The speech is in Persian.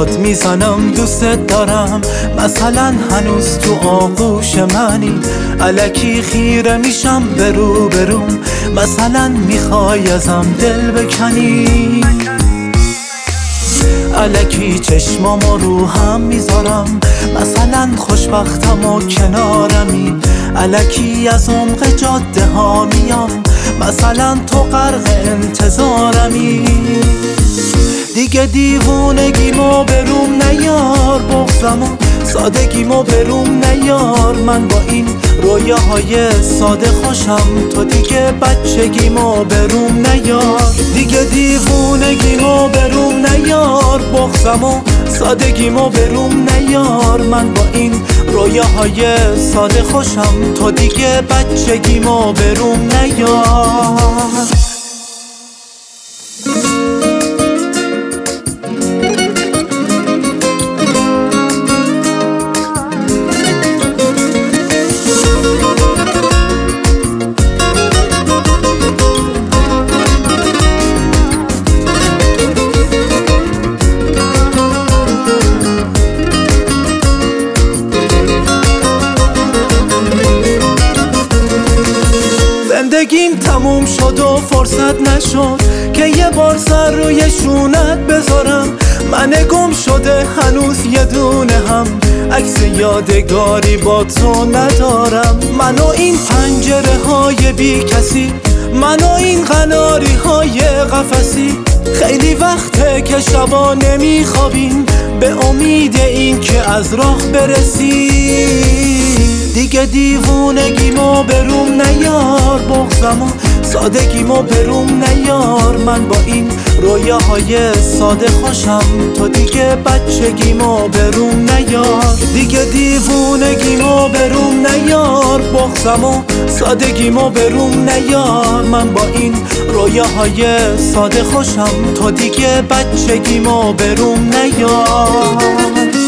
داد میزنم دوست دارم، مثلا هنوز تو آغوش منی، الکی خیره میشم برو بروم، مثلا میخوای ازم دل بکنی، الکی چشمامو رو هم میذارم، مثلا خوشبختم و کنارمی، الکی از عمق جاده ها میام، مثلا تو غرق انتظارمی، دیگه دیوونگیمو بروم نیار، بغضمو سادگیمو بروم نیار، من با این رویاهای ساده خوشم، تو دیگه بچگیمو بروم نیار، دیگه دیوونگیمو بروم نیار، بغضمو سادگیمو بروم نیار، من با این رویاهای ساده خوشم، تو دیگه بچگیمو بروم نیار. زندگیم تموم شد و فرصت نشد که یه بار سر روی شونت بذارم، من گم شده هنوز یه دونه هم عکس یادگاری با تو ندارم، من و این پنجره های بی کسی، من و این قناری های قفسی، خیلی وقته که شبا نمیخوابیم به امید این که از راه برسی، دیگه دیوونگیمو بروم نیار، بغضمو سادگیمو بروم نیار، من با این رویاهای ساده خوشم، تو دیگه بچگیمو بروم نیار، دیگه دیوونگیمو بروم نیار، بغضمو سادگیمو بروم نیار، من با این رویاهای ساده خوشم، تو دیگه بچگیمو بروم نیار.